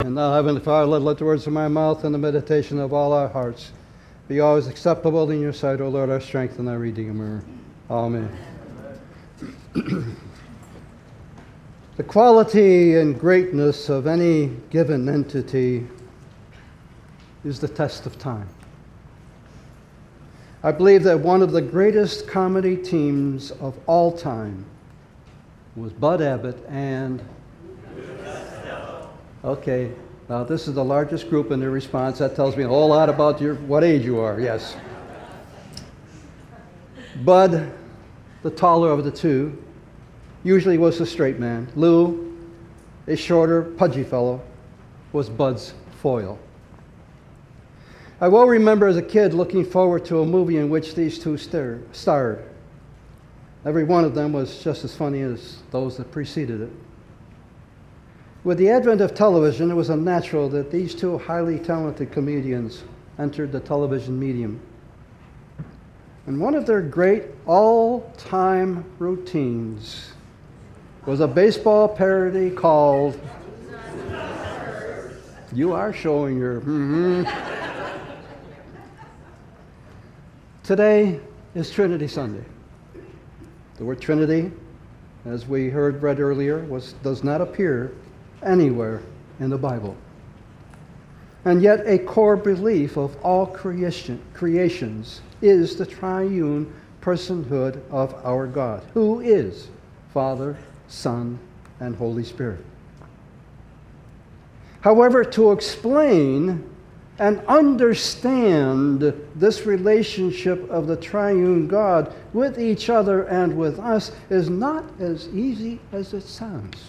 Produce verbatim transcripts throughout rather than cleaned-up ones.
And now, Heavenly Father, let, let the words of my mouth and the meditation of all our hearts be always acceptable in your sight, O Lord, our strength and our Redeemer. Amen. The quality and greatness of any given entity is the test of time. I believe that one of the greatest comedy teams of all time was Bud Abbott and... Okay, now this is the largest group in their response. That tells me a whole lot about your what age you are, yes. Bud, the taller of the two, usually was a straight man. Lou, a shorter, pudgy fellow, was Bud's foil. I well remember as a kid looking forward to a movie in which these two star- starred. Every one of them was just as funny as those that preceded it. With the advent of television, it was unnatural that these two highly talented comedians entered the television medium. And one of their great all-time routines was a baseball parody called You Are Showing Your... Mm-hmm. Today is Trinity Sunday. The word Trinity, as we heard read earlier, was, does not appear anywhere in the Bible. And yet a core belief of all creation, creations is the triune personhood of our God, who is Father, Son, and Holy Spirit. However, to explain and understand this relationship of the triune God with each other and with us is not as easy as it sounds.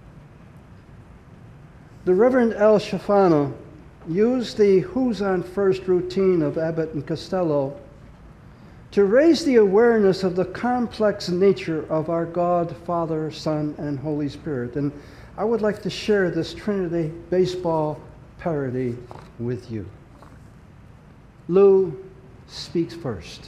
The Reverend Al Schifano used the Who's on First routine of Abbott and Costello to raise the awareness of the complex nature of our God, Father, Son, and Holy Spirit. And I would like to share this Trinity baseball parody with you. Lou speaks first.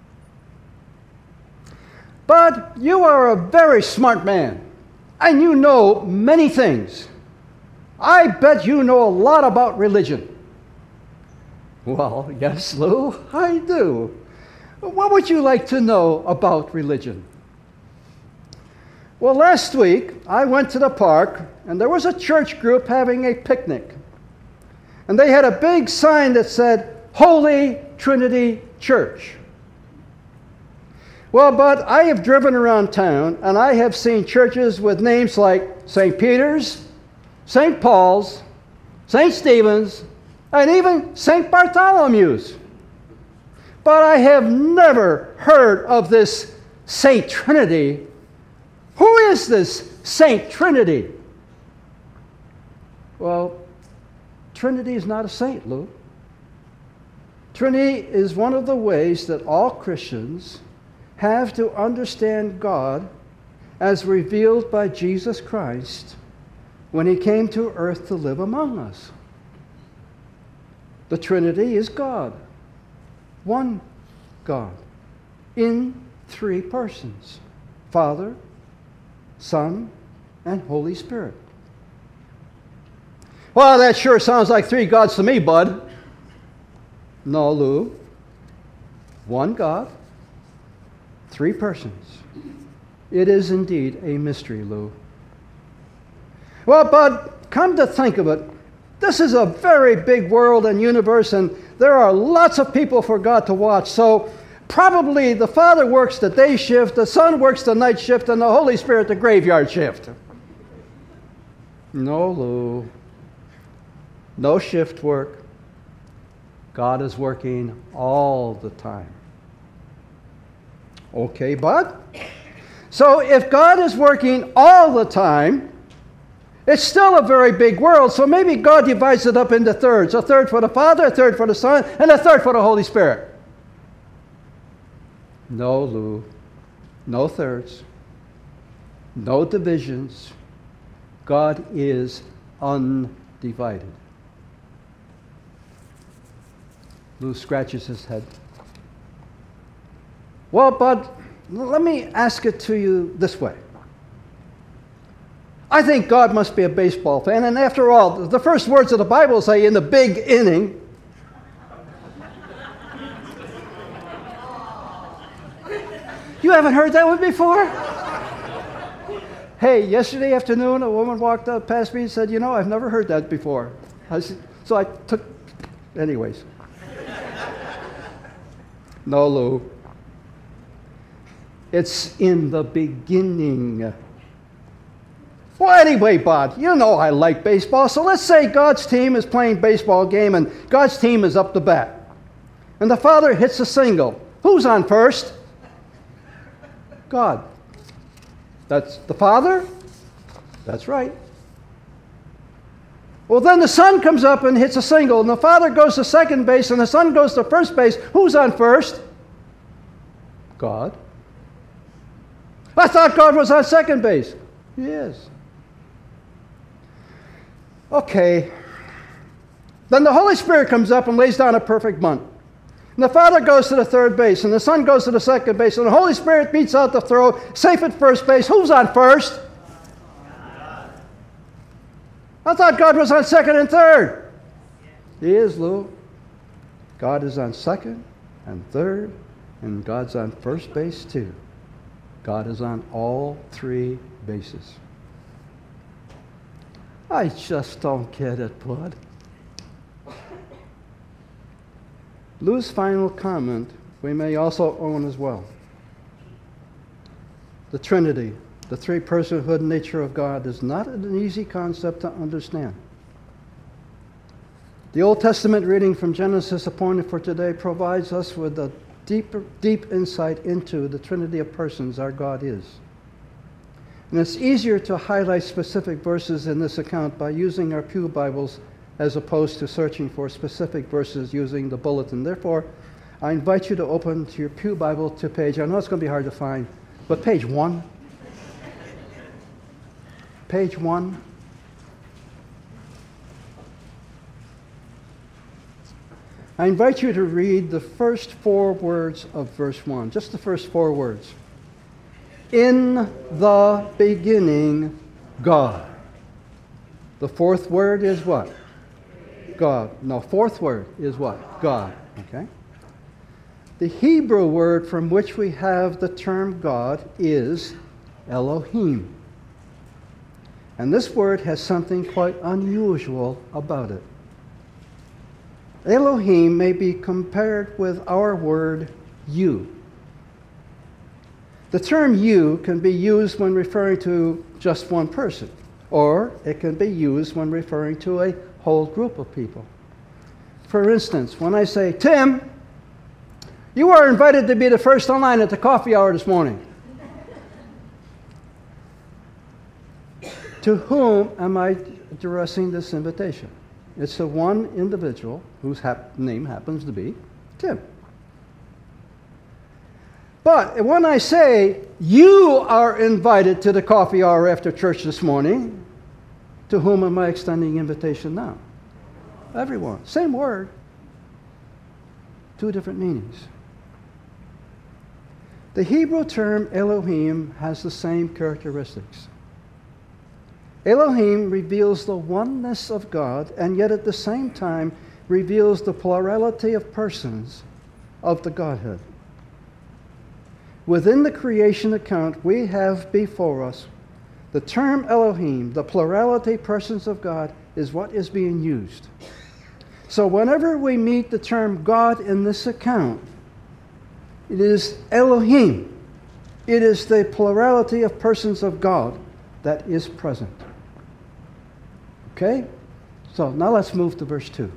Bud, you are a very smart man, and you know many things. I bet you know a lot about religion. Well, yes, Lou, I do. What would you like to know about religion? Well, last week, I went to the park, and there was a church group having a picnic. And they had a big sign that said, Holy Trinity Church. Well, but I have driven around town, and I have seen churches with names like Saint Peter's, Saint Paul's, Saint Stephen's, and even Saint Bartholomew's. But I have never heard of this Saint Trinity. Who is this Saint Trinity? Well, Trinity is not a saint, Lou. Trinity is one of the ways that all Christians have to understand God as revealed by Jesus Christ when he came to earth to live among us. The Trinity is God, one God, in three persons, Father, Son, and Holy Spirit. Well, that sure sounds like three gods to me, Bud. No, Lou. One God, three persons. It is indeed a mystery, Lou. Well, Bud, come to think of it, this is a very big world and universe, and there are lots of people for God to watch. So probably the Father works the day shift, the Son works the night shift, and the Holy Spirit the graveyard shift. No, Lou. No shift work. God is working all the time. Okay, Bud? So if God is working all the time, it's still a very big world, so maybe God divides it up into thirds. A third for the Father, a third for the Son, and a third for the Holy Spirit. No, Lou. No thirds. No divisions. God is undivided. Lou scratches his head. Well, Bud, let me ask it to you this way. I think God must be a baseball fan. And after all, the first words of the Bible say, in the big inning. You haven't heard that one before? Hey, yesterday afternoon, a woman walked up past me and said, you know, I've never heard that before. I said, so I took, anyways. No, Lou. It's in the beginning. Well, anyway, Bob, you know I like baseball, so let's say God's team is playing baseball game and God's team is up to bat. And the father hits a single. Who's on first? God. That's the father? That's right. Well, then the son comes up and hits a single, and the father goes to second base, and the son goes to first base. Who's on first? God. I thought God was on second base. He is. Okay. Then the Holy Spirit comes up and lays down a perfect bunt. And the father goes to the third base, and the son goes to the second base, and the Holy Spirit beats out the throw, safe at first base. Who's on first? I thought God was on second and third. He is, Lou. God is on second and third, and God's on first base too. God is on all three bases. I just don't get it, bud. Lou's final comment we may also own as well. The Trinity, the three-personhood nature of God, is not an easy concept to understand. The Old Testament reading from Genesis appointed for today provides us with a deep, deep insight into the Trinity of persons our God is. And it's easier to highlight specific verses in this account by using our Pew Bibles as opposed to searching for specific verses using the bulletin. Therefore, I invite you to open to your Pew Bible to page, I know it's going to be hard to find, but page one. Page one. I invite you to read the first four words of verse one, just the first four words. In the beginning, God. The fourth word is what? God. No, fourth word is what? God. Okay? The Hebrew word from which we have the term God is Elohim. And this word has something quite unusual about it. Elohim may be compared with our word you. The term you can be used when referring to just one person, or it can be used when referring to a whole group of people. For instance, when I say, Tim, you are invited to be the first in line at the coffee hour this morning. To whom am I addressing this invitation? It's the one individual whose hap- name happens to be Tim. But when I say, you are invited to the coffee hour after church this morning, to whom am I extending invitation now? Everyone. Same word. Two different meanings. The Hebrew term Elohim has the same characteristics. Elohim reveals the oneness of God, and yet at the same time reveals the plurality of persons of the Godhead. Within the creation account we have before us, the term Elohim, the plurality persons of God, is what is being used. So whenever we meet the term God in this account, it is Elohim. It is the plurality of persons of God that is present. Okay? So now let's move to verse two.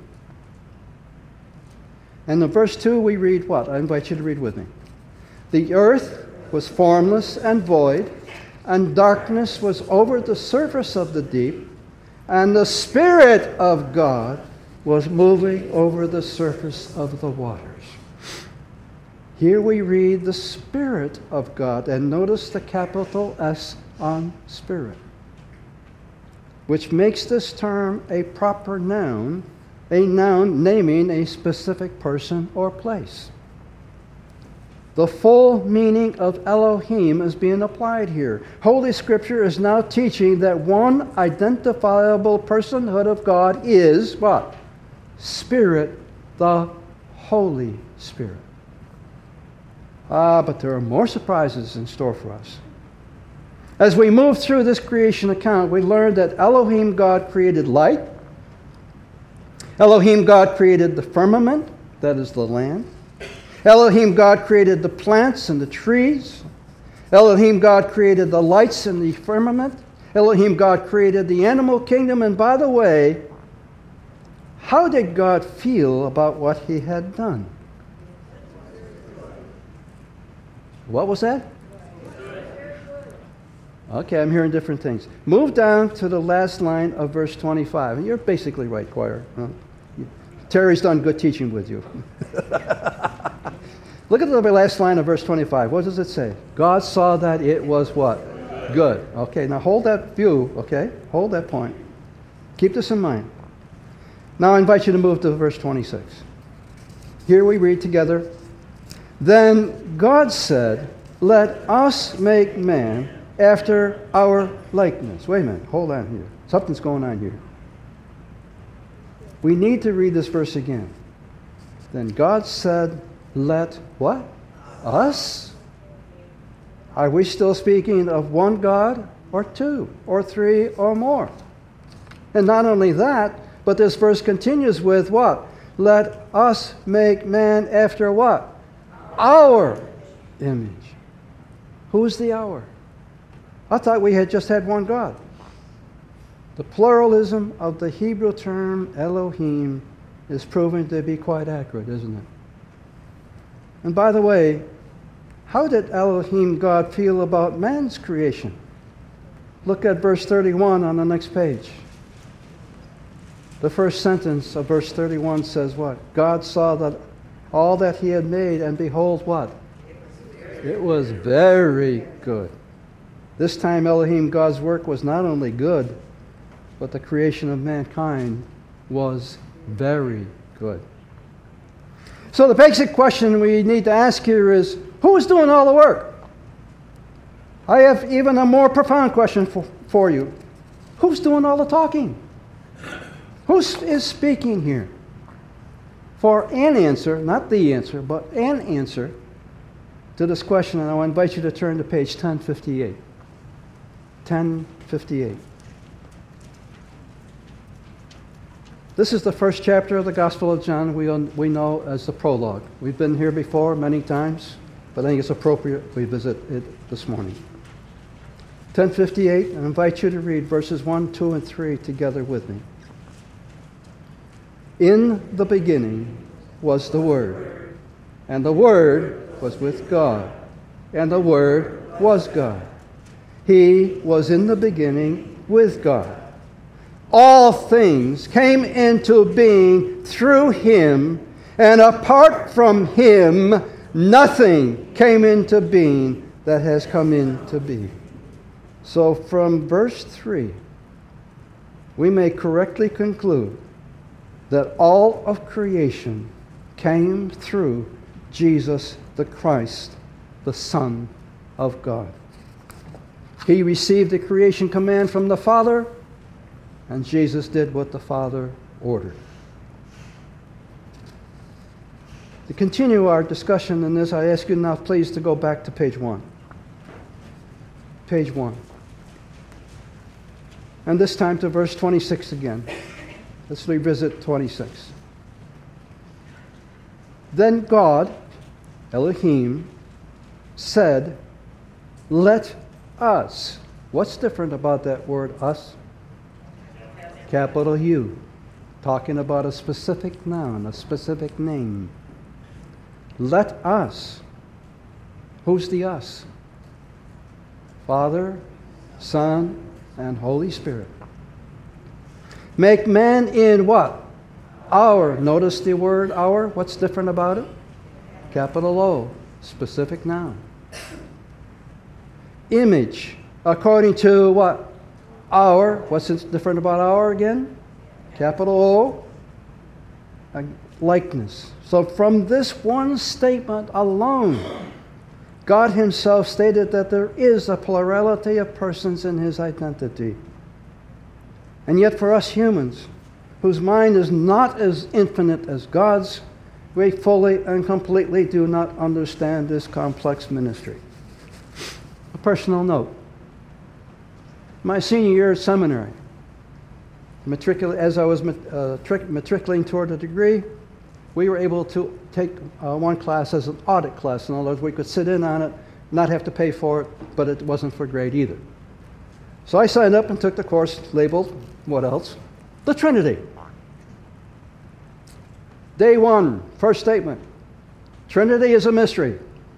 And in verse two we read what? I invite you to read with me. The earth was formless and void, and darkness was over the surface of the deep, and the Spirit of God was moving over the surface of the waters. Here we read the Spirit of God, and notice the capital S on Spirit, which makes this term a proper noun, a noun naming a specific person or place. The full meaning of Elohim is being applied here. Holy Scripture is now teaching that one identifiable personhood of God is what? Spirit, the Holy Spirit. Ah, but there are more surprises in store for us. As we move through this creation account, we learn that Elohim God created light. Elohim God created the firmament, that is the land. Elohim God created the plants and the trees. Elohim God created the lights in the firmament. Elohim God created the animal kingdom. And by the way, how did God feel about what he had done? What was that? Okay, I'm hearing different things. Move down to the last line of verse twenty-five. And you're basically right, choir. Huh? Terry's done good teaching with you. Look at the last line of verse twenty-five. What does it say? God saw that it was what? Good. Okay, now hold that view, okay? Hold that point. Keep this in mind. Now I invite you to move to verse twenty-six. Here we read together, Then God said, Let us make man after our likeness. Wait a minute, hold on here. Something's going on here. We need to read this verse again. Then God said, Let what? Us? Are we still speaking of one God or two or three or more? And not only that, but this verse continues with what? Let us make man after what? Our image. Who's the our? I thought we had just had one God. The pluralism of the Hebrew term Elohim is proven to be quite accurate, isn't it? And by the way, how did Elohim God feel about man's creation? Look at verse thirty-one on the next page. The first sentence of verse thirty-one says what? God saw that all that he had made, and behold what? It was very good. This time Elohim God's work was not only good, but the creation of mankind was very good. So the basic question we need to ask here is, who is doing all the work? I have even a more profound question for, for you. Who's doing all the talking? Who is speaking here? For an answer, not the answer, but an answer to this question, and I invite you to turn to page ten fifty-eight. ten fifty-eight. This is the first chapter of the Gospel of John we, we know as the prologue. We've been here before many times, but I think it's appropriate we visit it this morning. ten fifty-eight, I invite you to read verses one, two, and three together with me. In the beginning was the Word, and the Word was with God, and the Word was God. He was in the beginning with God. All things came into being through him, and apart from him, nothing came into being that has come into being. So from verse three, we may correctly conclude that all of creation came through Jesus the Christ, the Son of God. He received the creation command from the Father, and Jesus did what the Father ordered. To continue our discussion in this, I ask you now please to go back to page one. Page one. And this time to verse twenty-six again. Let's revisit twenty-six. Then God, Elohim, said, Let us. What's different about that word us? Capital U. Talking about a specific noun, a specific name. Let us. Who's the us? Father, Son, and Holy Spirit. Make man in what? Our. Notice the word our. What's different about it? Capital O. Specific noun. Image. According to what? Our. What's different about our again? Capital O. Likeness. So from this one statement alone, God himself stated that there is a plurality of persons in his identity. And yet for us humans, whose mind is not as infinite as God's, we fully and completely do not understand this complex ministry. A personal note. My senior year at seminary, matricul- as I was mat- uh, tric- matriculating toward a degree, we were able to take uh, one class as an audit class. In other words, we could sit in on it, not have to pay for it, but it wasn't for grade either. So I signed up and took the course labeled, what else? The Trinity. Day one, first statement. Trinity is a mystery.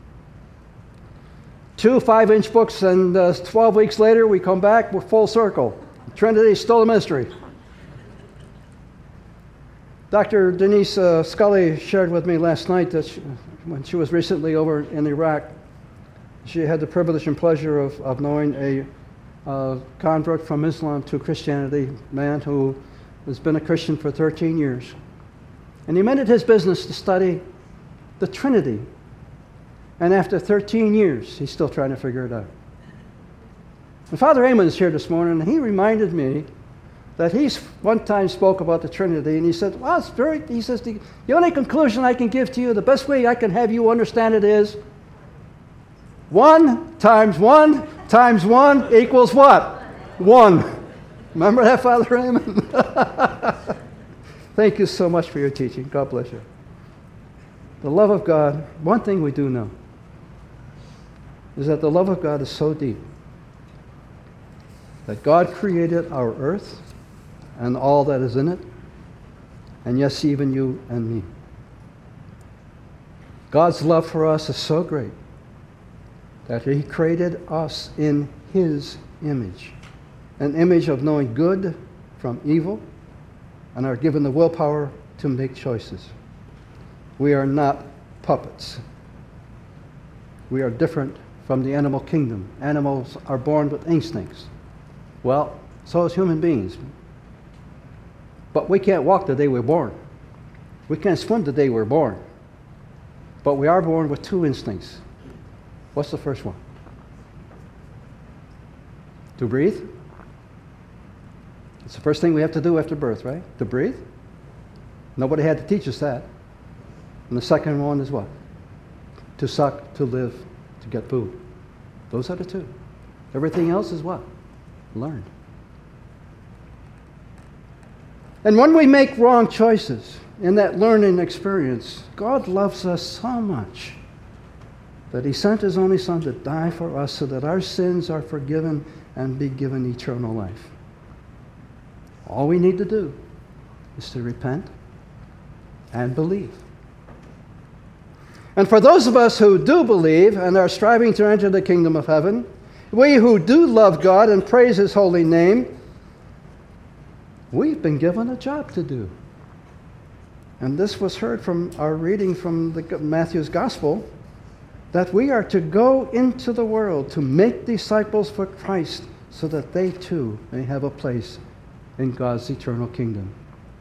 Two five-inch books, and uh, twelve weeks later, we come back, we're full circle. Trinity is still a mystery. Doctor Denise uh, Scully shared with me last night that she, when she was recently over in Iraq, she had the privilege and pleasure of, of knowing a uh, convert from Islam to Christianity, man who has been a Christian for thirteen years. And he made it his business to study the Trinity. And after thirteen years, he's still trying to figure it out. And Father Amon is here this morning, and he reminded me that he one time spoke about the Trinity, and he said, well, it's very, he says, the, the only conclusion I can give to you, the best way I can have you understand it is one times one times one equals what? One. Remember that, Father Amon? Thank you so much for your teaching. God bless you. The love of God, one thing we do know is that the love of God is so deep that God created our earth and all that is in it, and yes, even you and me. God's love for us is so great that he created us in his image, an image of knowing good from evil, and are given the willpower to make choices. We are not puppets. We are different from the animal kingdom. Animals are born with instincts. Well, so is human beings. But we can't walk the day we're born. We can't swim the day we're born. But we are born with two instincts. What's the first one? To breathe. It's the first thing we have to do after birth, right? To breathe. Nobody had to teach us that. And the second one is what? To suck, to live, to get food. Those are the two. Everything else is what? Learned. And when we make wrong choices in that learning experience, God loves us so much that he sent his only Son to die for us so that our sins are forgiven and be given eternal life. All we need to do is to repent and believe. And for those of us who do believe and are striving to enter the kingdom of heaven, we who do love God and praise his holy name, we've been given a job to do. And this was heard from our reading from the Matthew's Gospel, that we are to go into the world to make disciples for Christ so that they too may have a place in God's eternal kingdom.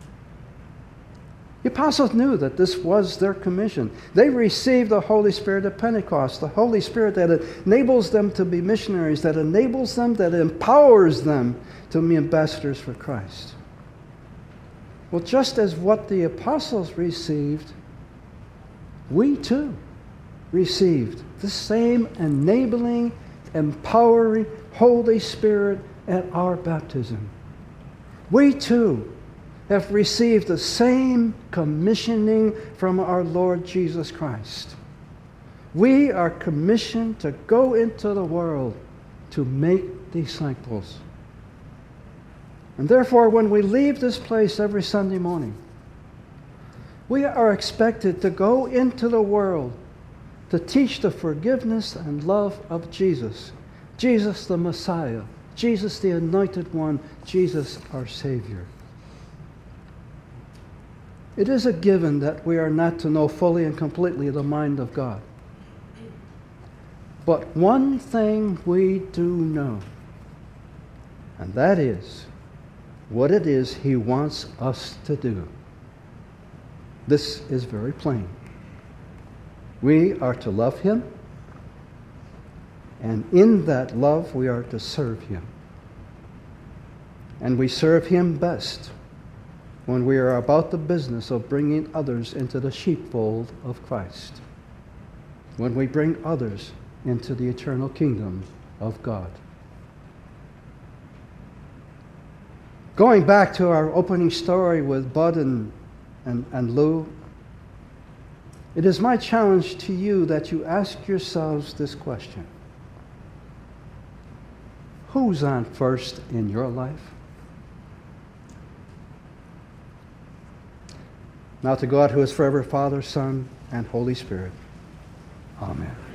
The apostles knew that this was their commission. They received the Holy Spirit at Pentecost, the Holy Spirit that enables them to be missionaries, that enables them, that empowers them to be ambassadors for Christ. Well, just as what the apostles received, we too received the same enabling, empowering Holy Spirit at our baptism. We too have received the same commissioning from our Lord Jesus Christ. We are commissioned to go into the world to make disciples. And therefore, when we leave this place every Sunday morning, we are expected to go into the world to teach the forgiveness and love of Jesus. Jesus the Messiah. Jesus the Anointed One. Jesus our Savior. It is a given that we are not to know fully and completely the mind of God. But one thing we do know, and that is what it is he wants us to do. This is very plain. We are to love him And in that love, we are to serve Him. And we serve Him best when we are about the business of bringing others into the sheepfold of Christ, when we bring others into the eternal kingdom of God. Going back to our opening story with Bud and, and, and Lou, it is my challenge to you that you ask yourselves this question. Who's on first in your life? Now to God, who is forever Father, Son, and Holy Spirit. Amen.